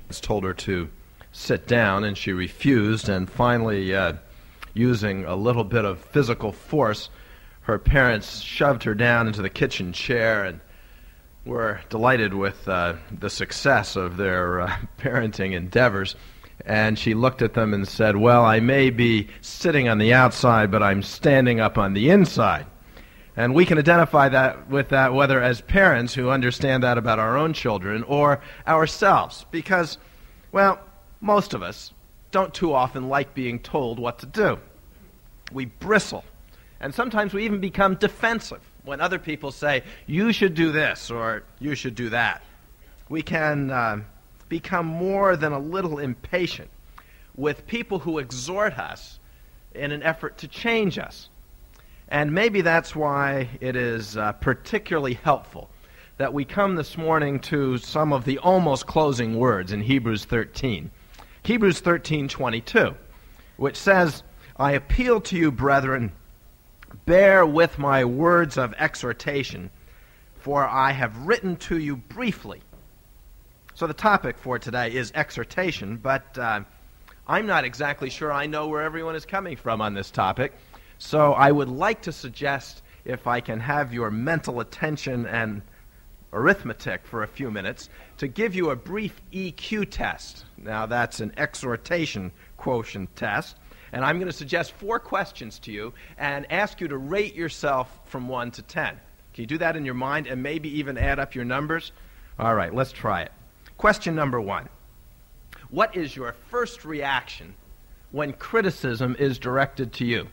told her to sit down, and she refused, and finally, using a little bit of physical force, her parents shoved her down into the kitchen chair and were delighted with the success of their parenting endeavors. And she looked at them and said, "Well, I may be sitting on the outside, but I'm standing up on the inside." And we can identify that with that whether as parents who understand that about our own children or ourselves. Because, well, most of us don't too often like being told what to do. We bristle. And sometimes we even become defensive when other people say, "You should do this," or "You should do that." We can become more than a little impatient with people who exhort us in an effort to change us. And maybe that's why it is particularly helpful that we come this morning to some of the almost closing words in Hebrews 13. Hebrews 13:22, which says, "I appeal to you, brethren, bear with my words of exhortation, for I have written to you briefly." So the topic for today is exhortation, but I'm not exactly sure I know where everyone is coming from on this topic. So I would like to suggest, if I can have your mental attention and arithmetic for a few minutes, to give you a brief EQ test. Now that's an exhortation quotient test. And I'm going to suggest 4 questions to you and ask you to rate yourself from 1 to 10. Can you do that in your mind and maybe even add up your numbers? All right, let's try it. Question number 1. What is your first reaction when criticism is directed to you?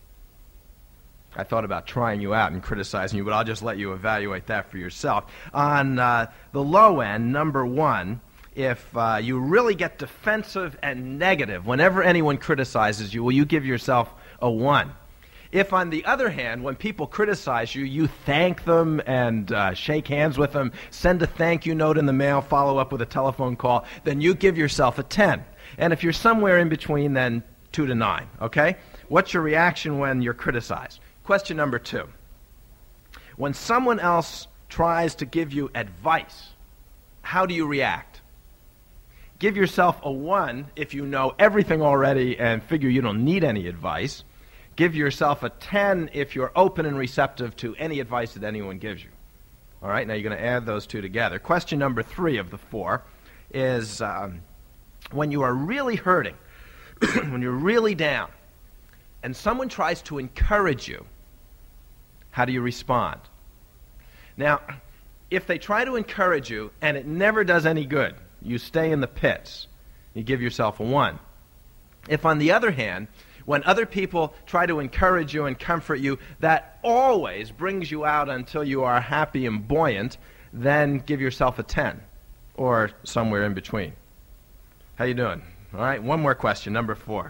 I thought about trying you out and criticizing you, but I'll just let you evaluate that for yourself. On the low end, number 1, if you really get defensive and negative whenever anyone criticizes you, will you give yourself a 1? If, on the other hand, when people criticize you, you thank them and shake hands with them, send a thank you note in the mail, follow up with a telephone call, then you give yourself a 10. And if you're somewhere in between, then 2 to 9, okay? What's your reaction when you're criticized? Question number 2. When someone else tries to give you advice, how do you react? Give yourself a 1 if you know everything already and figure you don't need any advice. Give yourself a 10 if you're open and receptive to any advice that anyone gives you. All right, now you're going to add those 2 together. Question number 3 of the 4 is when you are really hurting, when you're really down, and someone tries to encourage you, how do you respond? Now, if they try to encourage you and it never does any good, you stay in the pits. You give yourself a 1. If, on the other hand, when other people try to encourage you and comfort you, that always brings you out until you are happy and buoyant, then give yourself a 10, or somewhere in between. How you doing? All right, one more question, number 4.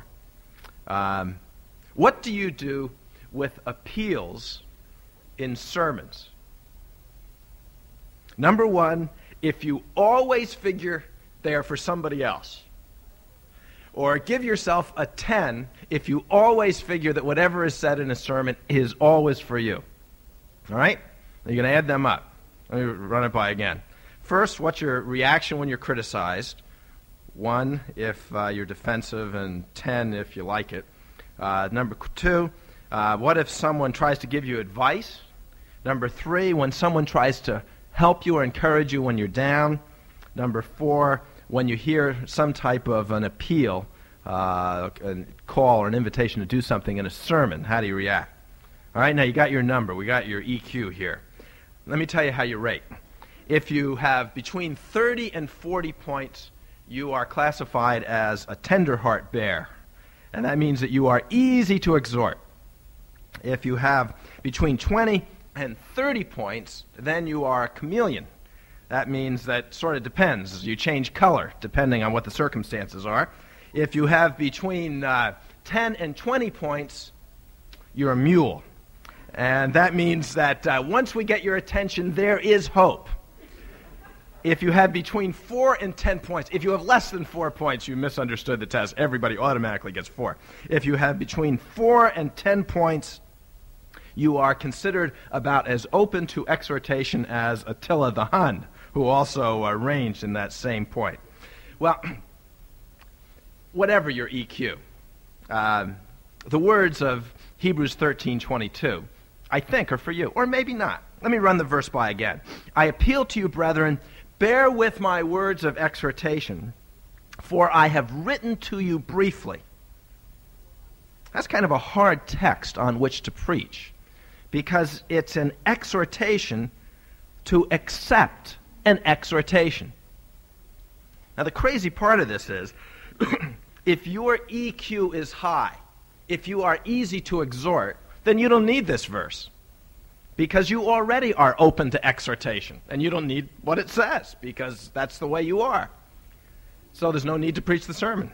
What do you do with appeals in sermons? Number 1, if you always figure they are for somebody else. Or give yourself a 10 if you always figure that whatever is said in a sermon is always for you. All right? You're going to add them up. Let me run it by again. First, what's your reaction when you're criticized? 1 if you're defensive, and 10 if you like it. Number 2, what if someone tries to give you advice? Number 3, when someone tries to help you or encourage you when you're down. Number 4, when you hear some type of an appeal, a call or an invitation to do something in a sermon, how do you react? All right, now you got your number. We got your EQ here. Let me tell you how you rate. If you have between 30 and 40 points, you are classified as a tender heart bear. And that means that you are easy to exhort. If you have between 20 and 30 points, then you are a chameleon. That means that sort of depends. You change color depending on what the circumstances are. If you have between 10 and 20 points, you're a mule. And that means that once we get your attention, there is hope. If you have between 4 and 10 points, if you have less than 4 points, you misunderstood the test. Everybody automatically gets 4. If you have between 4 and 10 points, you are considered about as open to exhortation as Attila the Hun, who also ranged in that same point. Well, whatever your EQ, the words of Hebrews 13:22, I think, are for you, or maybe not. Let me run the verse by again. I appeal to you, brethren, bear with my words of exhortation, for I have written to you briefly. That's kind of a hard text on which to preach, because it's an exhortation to accept an exhortation. Now, the crazy part of this is, if your EQ is high, if you are easy to exhort, then you don't need this verse, because you already are open to exhortation, and you don't need what it says, because that's the way you are. So there's no need to preach the sermon.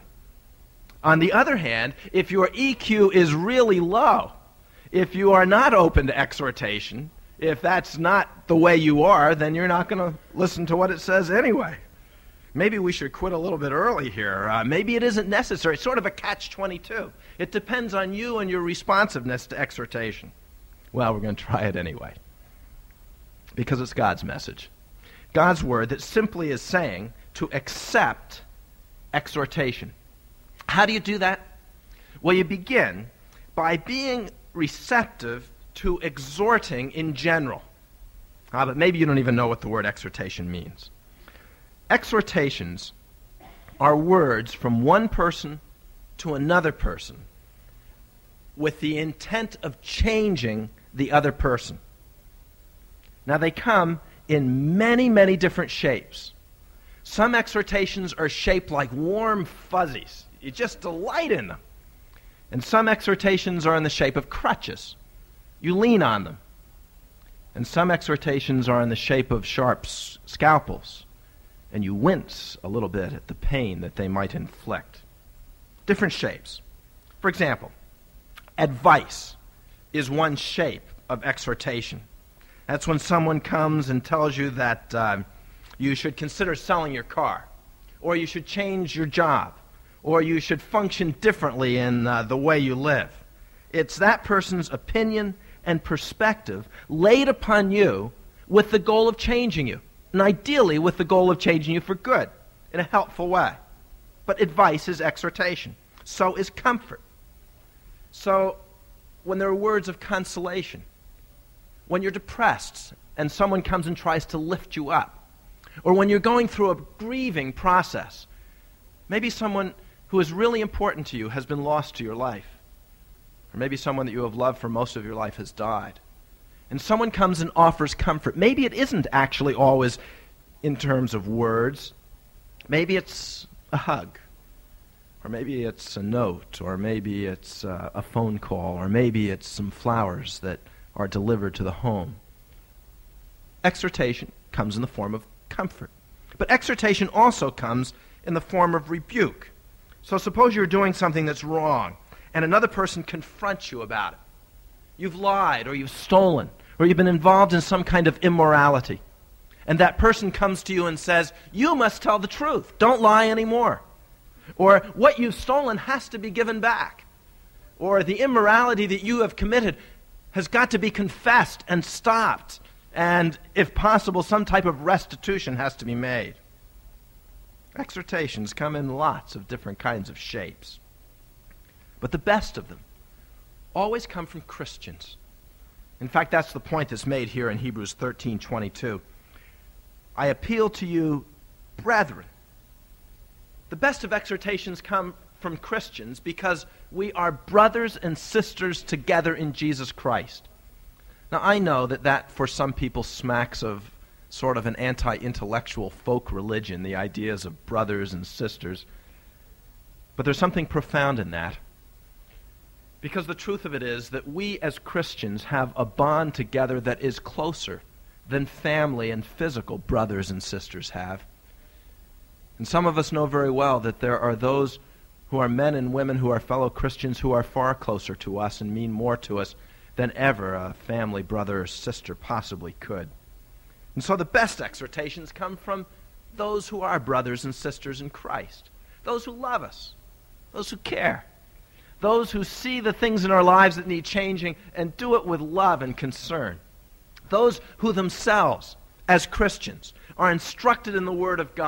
On the other hand, if your EQ is really low, if you are not open to exhortation, if that's not the way you are, then you're not going to listen to what it says anyway. Maybe we should quit a little bit early here. Maybe it isn't necessary. It's sort of a catch-22. It depends on you and your responsiveness to exhortation. Well, we're going to try it anyway, because it's God's message. God's word that simply is saying to accept exhortation. How do you do that? Well, you begin by being receptive to exhorting in general. But maybe you don't even know what the word exhortation means. Exhortations are words from one person to another person with the intent of changing the other person. Now, they come in many, many different shapes. Some exhortations are shaped like warm fuzzies. You just delight in them. And some exhortations are in the shape of crutches. You lean on them. And some exhortations are in the shape of sharp scalpels, and you wince a little bit at the pain that they might inflict. Different shapes. For example, advice is one shape of exhortation. That's when someone comes and tells you that you should consider selling your car, or you should change your job, or you should function differently in the way you live. It's that person's opinion and perspective laid upon you with the goal of changing you, and ideally with the goal of changing you for good, in a helpful way. But advice is exhortation. So is comfort. So when there are words of consolation, when you're depressed and someone comes and tries to lift you up, or when you're going through a grieving process, maybe someone who is really important to you has been lost to your life, or maybe someone that you have loved for most of your life has died, and someone comes and offers comfort. Maybe it isn't actually always in terms of words. Maybe it's a hug, or maybe it's a note, or maybe it's a phone call, or maybe it's some flowers that are delivered to the home. Exhortation comes in the form of comfort. But exhortation also comes in the form of rebuke. So suppose you're doing something that's wrong, and another person confronts you about it. You've lied, or you've stolen, or you've been involved in some kind of immorality. And that person comes to you and says, you must tell the truth. Don't lie anymore. Or what you've stolen has to be given back. Or the immorality that you have committed has got to be confessed and stopped. And if possible, some type of restitution has to be made. Exhortations come in lots of different kinds of shapes. But the best of them always come from Christians. In fact, that's the point that's made here in Hebrews 13:22. I appeal to you, brethren. The best of exhortations come from Christians because we are brothers and sisters together in Jesus Christ. Now, I know that for some people smacks of sort of an anti-intellectual folk religion, the ideas of brothers and sisters. But there's something profound in that. Because the truth of it is that we as Christians have a bond together that is closer than family and physical brothers and sisters have. And some of us know very well that there are those who are men and women who are fellow Christians who are far closer to us and mean more to us than ever a family brother or sister possibly could. And so the best exhortations come from those who are brothers and sisters in Christ, those who love us, those who care, those who see the things in our lives that need changing and do it with love and concern, those who themselves, as Christians, are instructed in the Word of God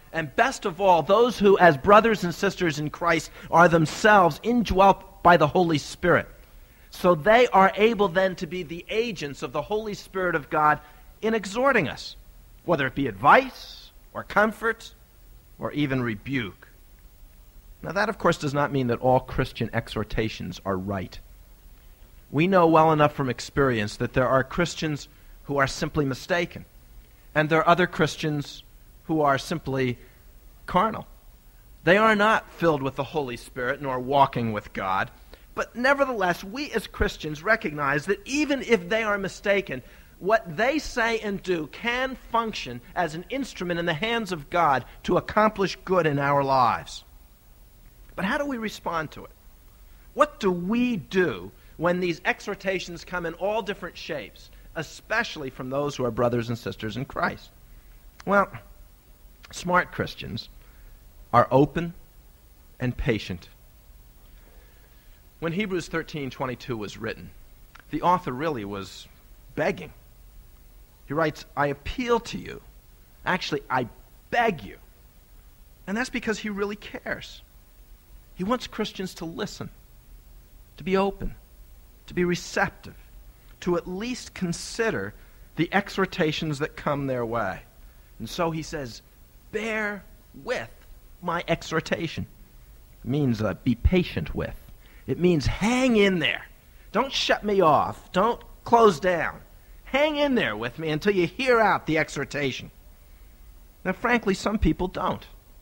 and best of all, those who, as brothers and sisters in Christ, are themselves indwelt by the Holy Spirit. So they are able then to be the agents of the Holy Spirit of God in exhorting us, whether it be advice or comfort or even rebuke. Now that, of course, does not mean that all Christian exhortations are right. We know well enough from experience that there are Christians who are simply mistaken, and there are other Christians who are simply carnal. They are not filled with the Holy Spirit nor walking with God, but nevertheless, we as Christians recognize that even if they are mistaken, what they say and do can function as an instrument in the hands of God to accomplish good in our lives. But how do we respond to it? What do we do when these exhortations come in all different shapes, especially from those who are brothers and sisters in Christ? Well, smart Christians are open and patient. When Hebrews 13:22 was written, the author really was begging. He writes, I appeal to you. Actually, I beg you. And that's because he really cares. He wants Christians to listen, to be open, to be receptive, to at least consider the exhortations that come their way. And so he says, bear with my exhortation. It means be patient with. It means hang in there. Don't shut me off. Don't close down. Hang in there with me until you hear out the exhortation. Now, frankly, some people don't.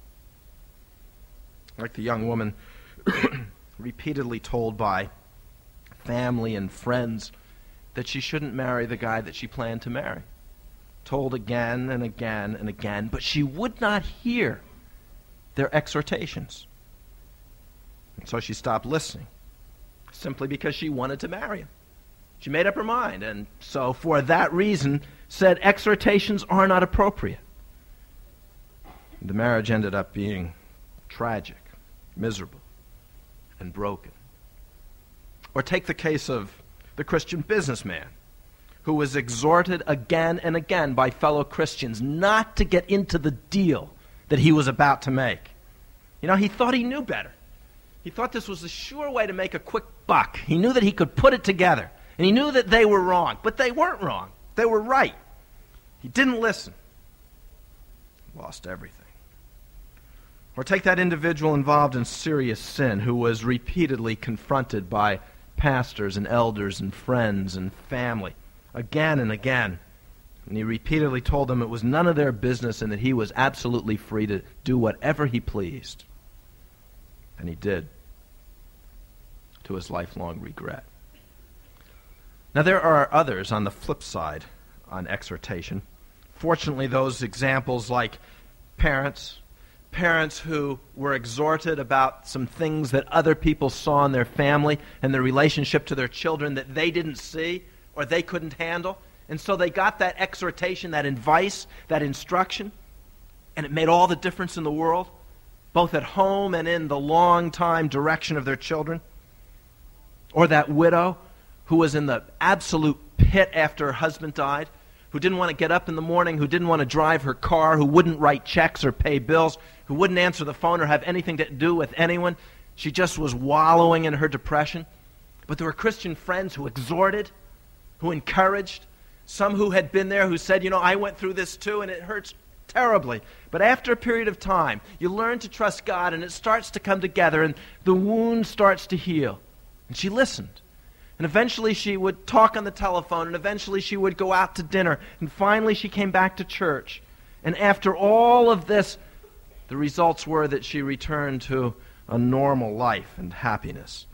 Like the young woman repeatedly told by family and friends that she shouldn't marry the guy that she planned to marry. Told again and again and again, but she would not hear their exhortations. And so she stopped listening, simply because she wanted to marry him. She made up her mind, and so for that reason said exhortations are not appropriate. The marriage ended up being tragic, miserable, and broken. Or take the case of the Christian businessman who was exhorted again and again by fellow Christians not to get into the deal that he was about to make. You know, he thought he knew better. He thought this was a sure way to make a quick buck. He knew that he could put it together. And he knew that they were wrong. But they weren't wrong. They were right. He didn't listen. Lost everything. Or take that individual involved in serious sin who was repeatedly confronted by pastors and elders and friends and family again and again. And he repeatedly told them it was none of their business and that he was absolutely free to do whatever he pleased. And he did, to his lifelong regret. Now, there are others on the flip side on exhortation. Fortunately, those examples like parents who were exhorted about some things that other people saw in their family and their relationship to their children that they didn't see or they couldn't handle. And so they got that exhortation, that advice, that instruction, and it made all the difference in the world, both at home and in the long-time direction of their children. Or that widow who was in the absolute pit after her husband died, who didn't want to get up in the morning, who didn't want to drive her car, who wouldn't write checks or pay bills, who wouldn't answer the phone or have anything to do with anyone. She just was wallowing in her depression. But there were Christian friends who exhorted, who encouraged, some who had been there who said, you know, I went through this too and it hurts terribly. But after a period of time, you learn to trust God and it starts to come together and the wound starts to heal. And she listened. And eventually she would talk on the telephone, and eventually she would go out to dinner, and finally she came back to church. And after all of this, the results were that she returned to a normal life and happiness.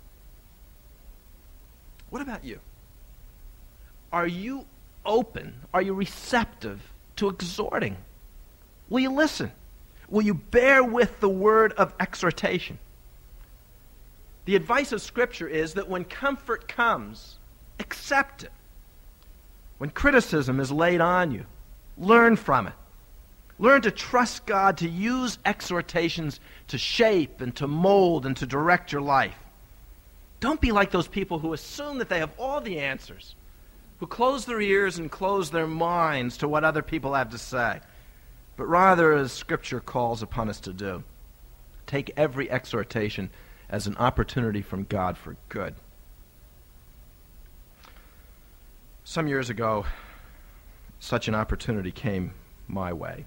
What about you? Are you open? Are you receptive to exhorting? Will you listen? Will you bear with the word of exhortation? The advice of Scripture is that when comfort comes, accept it. When criticism is laid on you, learn from it. Learn to trust God to use exhortations to shape and to mold and to direct your life. Don't be like those people who assume that they have all the answers, who close their ears and close their minds to what other people have to say. but rather, as Scripture calls upon us to do, take every exhortation as an opportunity from God for good. Some years ago, such an opportunity came my way.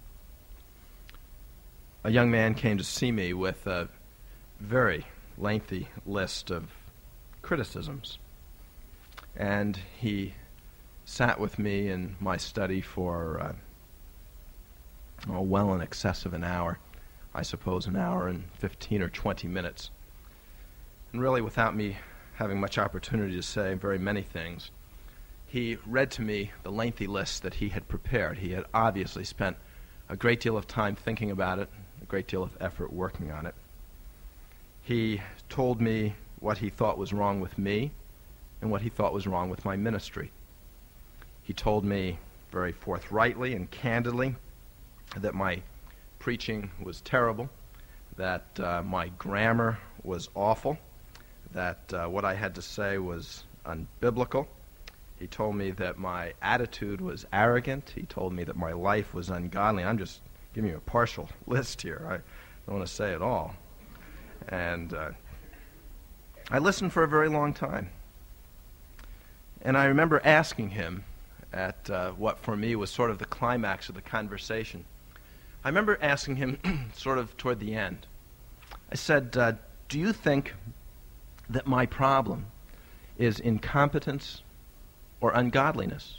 A young man came to see me with a very lengthy list of criticisms, and he sat with me in my study for well in excess of an hour. I suppose an hour and 15 or 20 minutes. And really, without me having much opportunity to say very many things, he read to me the lengthy list that he had prepared. He had obviously spent a great deal of time thinking about it, a great deal of effort working on it. He told me what he thought was wrong with me and what he thought was wrong with my ministry. He told me very forthrightly and candidly that my preaching was terrible, that my grammar was awful, that what I had to say was unbiblical. He told me that my attitude was arrogant. He told me that my life was ungodly. I'm just giving you a partial list here. I don't want to say it all. And I listened for a very long time. And I remember asking him at what for me was sort of the climax of the conversation. I remember asking him sort of toward the end. I said, do you think that my problem is incompetence or ungodliness?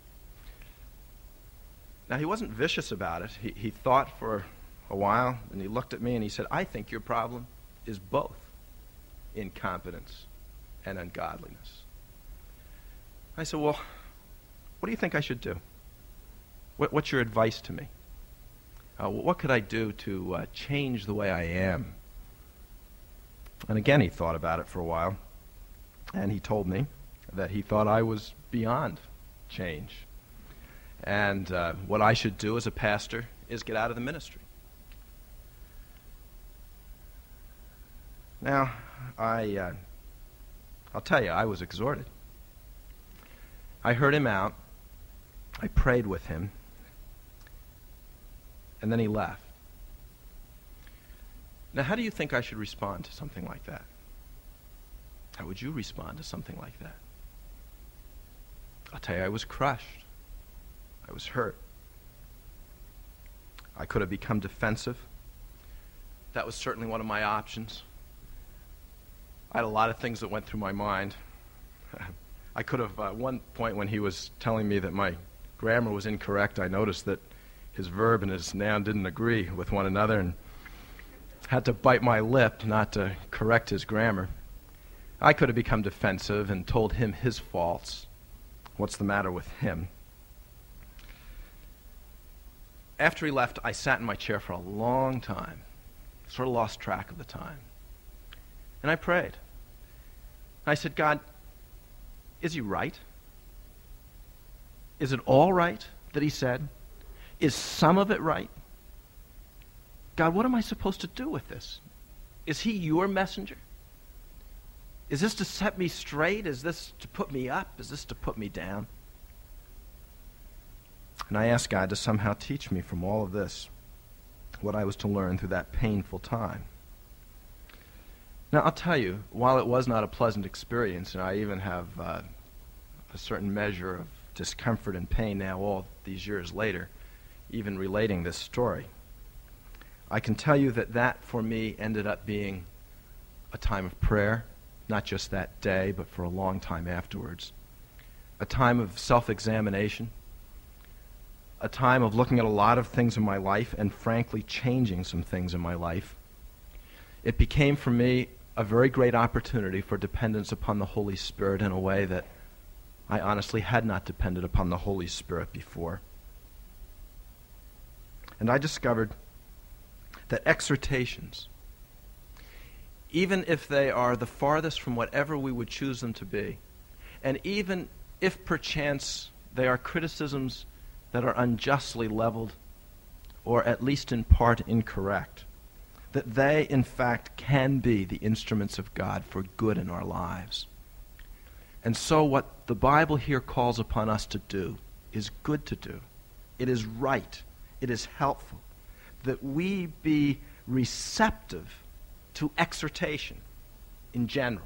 Now, he wasn't vicious about it. He thought for a while, and he looked at me and he said, I think your problem is both incompetence and ungodliness. I said, well, what do you think I should do? What's your advice to me? What could I do to change the way I am? And again, he thought about it for a while, and he told me that he thought I was beyond change. And what I should do as a pastor is get out of the ministry. Now, I'll tell you, I was exhorted. I heard him out. I prayed with him. And then he left. Now, how do you think I should respond to something like that? How would you respond to something like that? I'll tell you, I was crushed. I was hurt. I could have become defensive. That was certainly one of my options. I had a lot of things that went through my mind. I could have, at one point when he was telling me that my grammar was incorrect, I noticed that his verb and his noun didn't agree with one another and had to bite my lip not to correct his grammar. I could have become defensive and told him his faults. What's the matter with him? After he left, I sat in my chair for a long time, sort of lost track of the time. And I prayed. I said, God, is he right? Is it all right that he said? Is some of it right? God, what am I supposed to do with this? Is he your messenger? Is this to set me straight? Is this to put me up? Is this to put me down? And I asked God to somehow teach me from all of this what I was to learn through that painful time. Now, I'll tell you, while it was not a pleasant experience, and I even have a certain measure of discomfort and pain now all these years later, even relating this story, I can tell you that for me ended up being a time of prayer, not just that day, but for a long time afterwards. A time of self-examination, a time of looking at a lot of things in my life and frankly changing some things in my life. It became for me a very great opportunity for dependence upon the Holy Spirit in a way that I honestly had not depended upon the Holy Spirit before. And I discovered that exhortations, even if they are the farthest from whatever we would choose them to be, and even if perchance they are criticisms that are unjustly leveled, or at least in part incorrect, that they, in fact, can be the instruments of God for good in our lives. And so what the Bible here calls upon us to do is good to do. It is right. it is helpful that we be receptive to exhortation in general.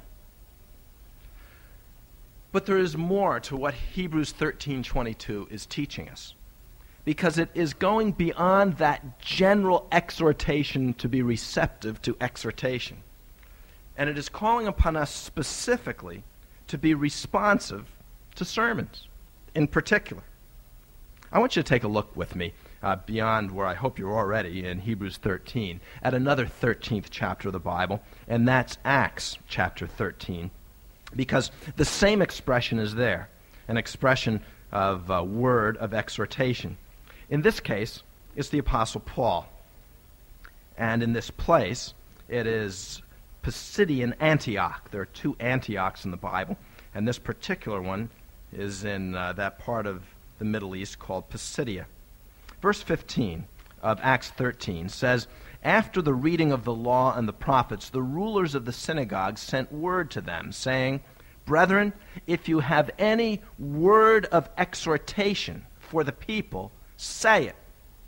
But there is more to what Hebrews 13:22 is teaching us, because it is going beyond that general exhortation to be receptive to exhortation. And it is calling upon us specifically to be responsive to sermons in particular. I want you to take a look with me beyond where I hope you're already in Hebrews 13 at another 13th chapter of the Bible, and that's Acts chapter 13, because the same expression is there, an expression of a word of exhortation. In this case, it's the Apostle Paul. And in this place, it is Pisidian Antioch. There are two Antiochs in the Bible, and this particular one is in that part of the Middle East called Pisidia. Verse 15 of Acts 13 says, "After the reading of the law and the prophets, the rulers of the synagogue sent word to them, saying, 'Brethren, if you have any word of exhortation for the people, say it.'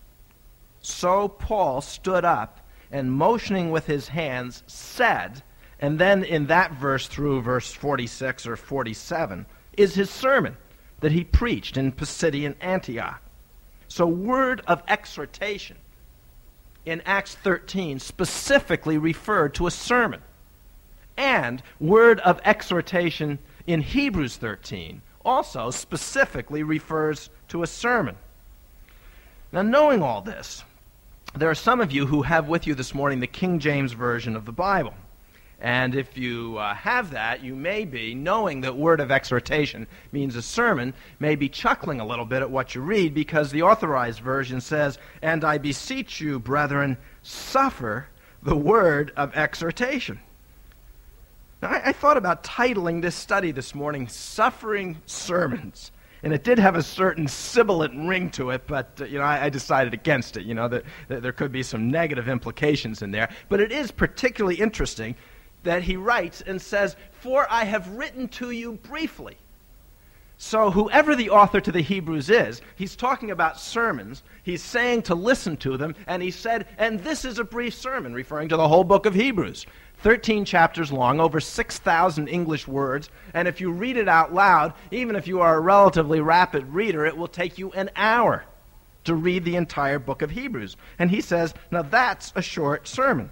So Paul stood up and motioning with his hands said," and then in that verse through verse 46 or 47 is his sermon that he preached in Pisidian Antioch. So word of exhortation in Acts 13 specifically referred to a sermon. And word of exhortation in Hebrews 13 also specifically refers to a sermon. Now, knowing all this, there are some of you who have with you this morning the King James Version of the Bible. And if you have that, you may be, knowing that word of exhortation means a sermon, may be chuckling a little bit at what you read, because the Authorized Version says, "And I beseech you, brethren, suffer the word of exhortation." Now, I thought about titling this study this morning, "Suffering Sermons." And it did have a certain sibilant ring to it, but I decided against it, that there could be some negative implications in there. But it is particularly interesting that he writes and says, "For I have written to you briefly." So whoever the author to the Hebrews is, he's talking about sermons. He's saying to listen to them, and he said, and this is a brief sermon, referring to the whole book of Hebrews. 13 chapters long, over 6,000 English words, and if you read it out loud, even if you are a relatively rapid reader, it will take you an hour to read the entire book of Hebrews. And he says, now that's a short sermon.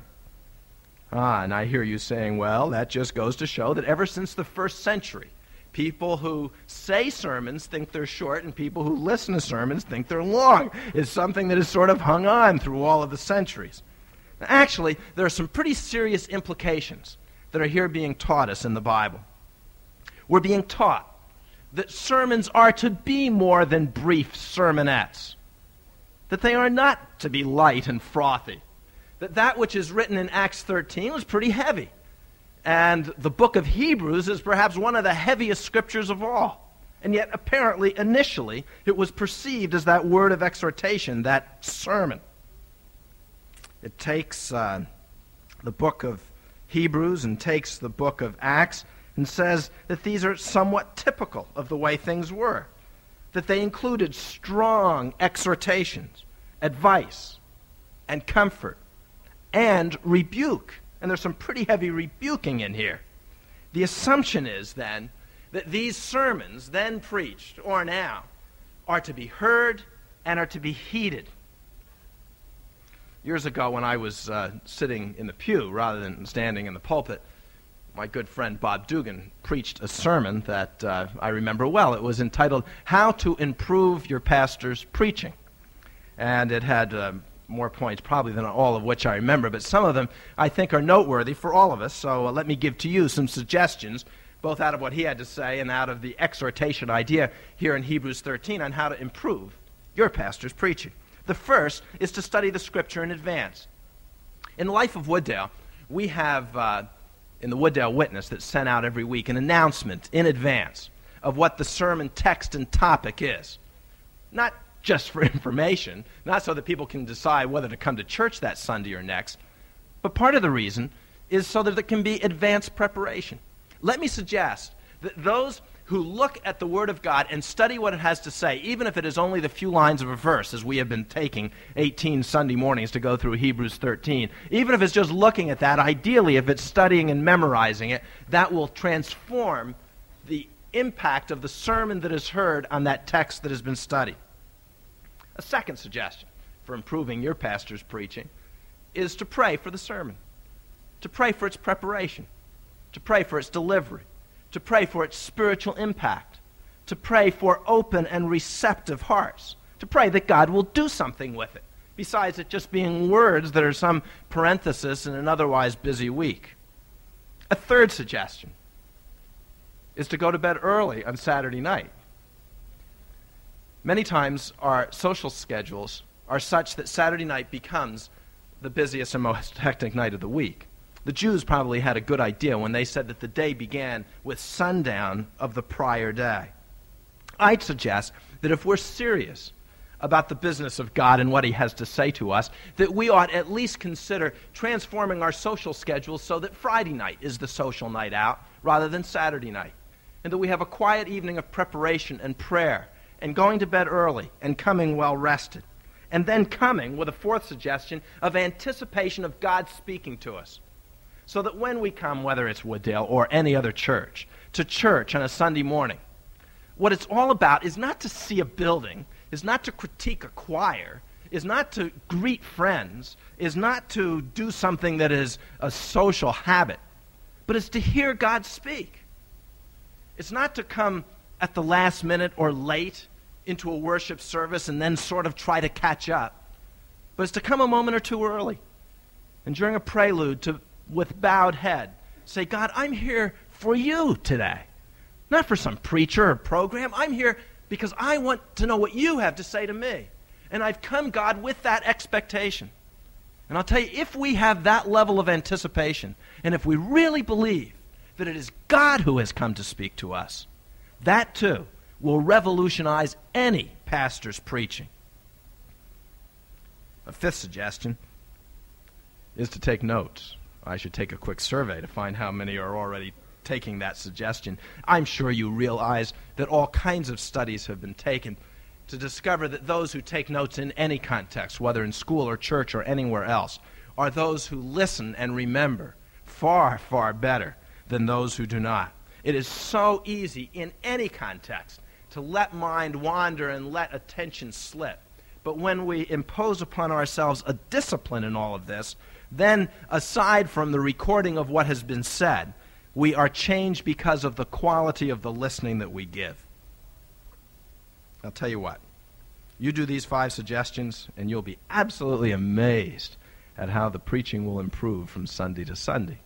And I hear you saying, well, that just goes to show that ever since the first century, people who say sermons think they're short, and people who listen to sermons think they're long. It's something that has sort of hung on through all of the centuries. Actually, there are some pretty serious implications that are here being taught us in the Bible. We're being taught that sermons are to be more than brief sermonettes, that they are not to be light and frothy, that which is written in Acts 13 was pretty heavy, and the book of Hebrews is perhaps one of the heaviest scriptures of all. And yet, apparently, initially, it was perceived as that word of exhortation, that sermon. It takes the book of Hebrews and takes the book of Acts and says that these are somewhat typical of the way things were, that they included strong exhortations, advice, and comfort, and rebuke. And there's some pretty heavy rebuking in here. The assumption is then that these sermons then preached, or now, are to be heard and are to be heeded. Years ago, when I was sitting in the pew rather than standing in the pulpit, my good friend Bob Dugan preached a sermon that I remember well. It was entitled, "How to Improve Your Pastor's Preaching." And it had more points probably than all of which I remember, but some of them I think are noteworthy for all of us. So let me give to you some suggestions, both out of what he had to say and out of the exhortation idea here in Hebrews 13 on how to improve your pastor's preaching. The first is to study the Scripture in advance. In the Life of Wooddale, we have, in the Wooddale Witness that's sent out every week, an announcement in advance of what the sermon text and topic is. Not just for information, not so that people can decide whether to come to church that Sunday or next, but part of the reason is so that there can be advanced preparation. Let me suggest that those who look at the Word of God and study what it has to say, even if it is only the few lines of a verse, as we have been taking 18 Sunday mornings to go through Hebrews 13, even if it's just looking at that, ideally, if it's studying and memorizing it, that will transform the impact of the sermon that is heard on that text that has been studied. A second suggestion for improving your pastor's preaching is to pray for the sermon, to pray for its preparation, to pray for its delivery, to pray for its spiritual impact, to pray for open and receptive hearts, to pray that God will do something with it, besides it just being words that are some parenthesis in an otherwise busy week. A third suggestion is to go to bed early on Saturday night. Many times our social schedules are such that Saturday night becomes the busiest and most hectic night of the week. The Jews probably had a good idea when they said that the day began with sundown of the prior day. I'd suggest that if we're serious about the business of God and what He has to say to us, that we ought at least consider transforming our social schedules so that Friday night is the social night out rather than Saturday night, and that we have a quiet evening of preparation and prayer and going to bed early and coming well rested, and then coming with a fourth suggestion of anticipation of God speaking to us. So that when we come, whether it's Wooddale or any other church, to church on a Sunday morning, what it's all about is not to see a building, is not to critique a choir, is not to greet friends, is not to do something that is a social habit, but it's to hear God speak. It's not to come at the last minute or late into a worship service and then sort of try to catch up, but it's to come a moment or two early, and during a prelude to, with bowed head, say, God, I'm here for you today. Not for some preacher or program. I'm here because I want to know what you have to say to me. And I've come, God, with that expectation. And I'll tell you, if we have that level of anticipation, and if we really believe that it is God who has come to speak to us, that too will revolutionize any pastor's preaching. A fifth suggestion is to take notes. I should take a quick survey to find how many are already taking that suggestion. I'm sure you realize that all kinds of studies have been taken to discover that those who take notes in any context, whether in school or church or anywhere else, are those who listen and remember far, far better than those who do not. It is so easy in any context to let mind wander and let attention slip. But when we impose upon ourselves a discipline in all of this, then aside from the recording of what has been said, we are changed because of the quality of the listening that we give. I'll tell you what, you do these 5 suggestions and you'll be absolutely amazed at how the preaching will improve from Sunday to Sunday.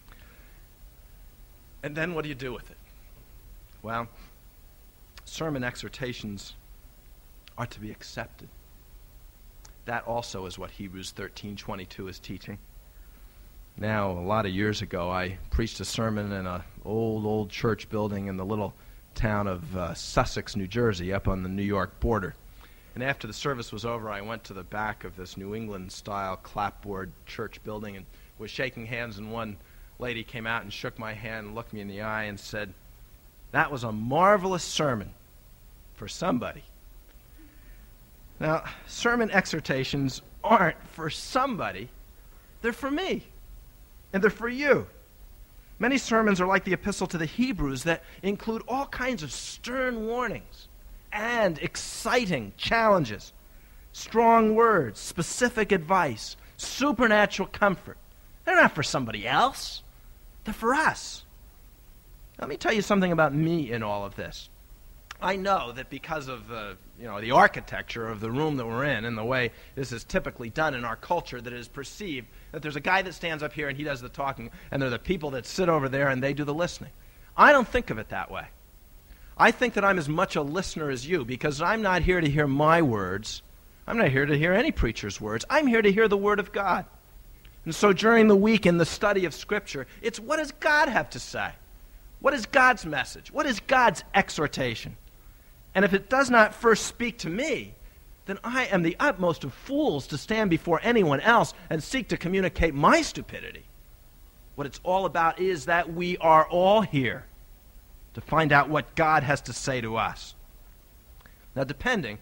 And then what do you do with it? Well, sermon exhortations are to be accepted. That also is what Hebrews 13:22 is teaching. Now, a lot of years ago, I preached a sermon in an old church building in the little town of Sussex, New Jersey, up on the New York border. And after the service was over, I went to the back of this New England-style clapboard church building and was shaking hands, and one lady came out and shook my hand and looked me in the eye and said, "That was a marvelous sermon for somebody." Now, sermon exhortations aren't for somebody. They're for me. And they're for you. Many sermons are like the epistle to the Hebrews that include all kinds of stern warnings and exciting challenges, strong words, specific advice, supernatural comfort. They're not for somebody else. They're for us. Let me tell you something about me in all of this. I know that because of the architecture of the room that we're in and the way this is typically done in our culture, that it is perceived that there's a guy that stands up here and he does the talking, and there are the people that sit over there and they do the listening. I don't think of it that way. I think that I'm as much a listener as you, because I'm not here to hear my words. I'm not here to hear any preacher's words. I'm here to hear the Word of God. And so during the week in the study of Scripture, it's what does God have to say? What is God's message? What is God's exhortation? And if it does not first speak to me, then I am the utmost of fools to stand before anyone else and seek to communicate my stupidity. What it's all about is that we are all here to find out what God has to say to us. Now, depending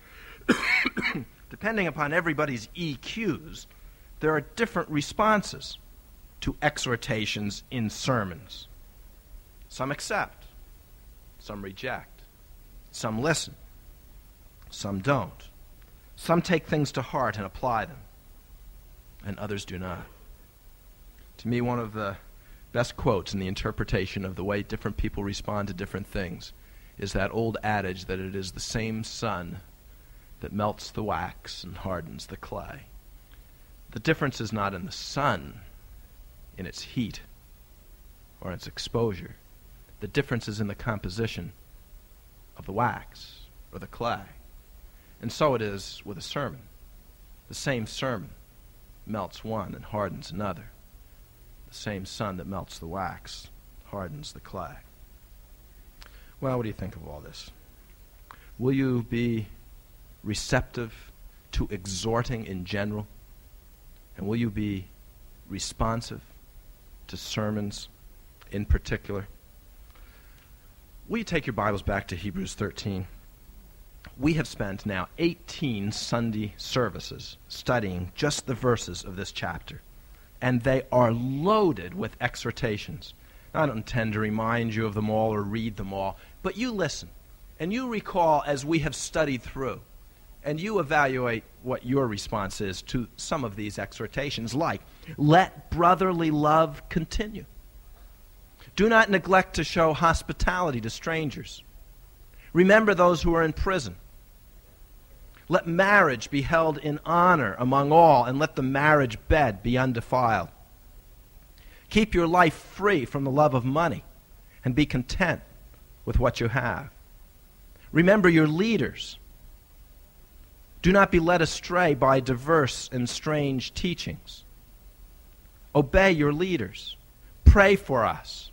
upon everybody's EQs, there are different responses to exhortations in sermons. Some accept, some reject, some listen, some don't. Some take things to heart and apply them, and others do not. To me, one of the best quotes in the interpretation of the way different people respond to different things is that old adage that it is the same sun that melts the wax and hardens the clay. The difference is not in the sun, in its heat, or its exposure. The difference is in the composition of the wax or the clay. And so it is with a sermon. The same sermon melts one and hardens another. The same sun that melts the wax hardens the clay. Well, what do you think of all this? Will you be receptive to exhorting in general? And will you be responsive to sermons in particular? Will you take your Bibles back to Hebrews 13? We have spent now 18 Sunday services studying just the verses of this chapter, and they are loaded with exhortations. I don't intend to remind you of them all or read them all, but you listen, and you recall as we have studied through, and you evaluate what your response is to some of these exhortations, like, let brotherly love continue. Do not neglect to show hospitality to strangers. Remember those who are in prison. Let marriage be held in honor among all, and let the marriage bed be undefiled. Keep your life free from the love of money, and be content with what you have. Remember your leaders. Do not be led astray by diverse and strange teachings. Obey your leaders. Pray for us.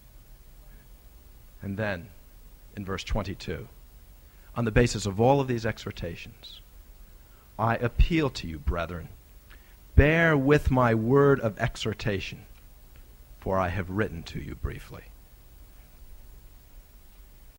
And then, in verse 22, on the basis of all of these exhortations, I appeal to you, brethren, bear with my word of exhortation, for I have written to you briefly.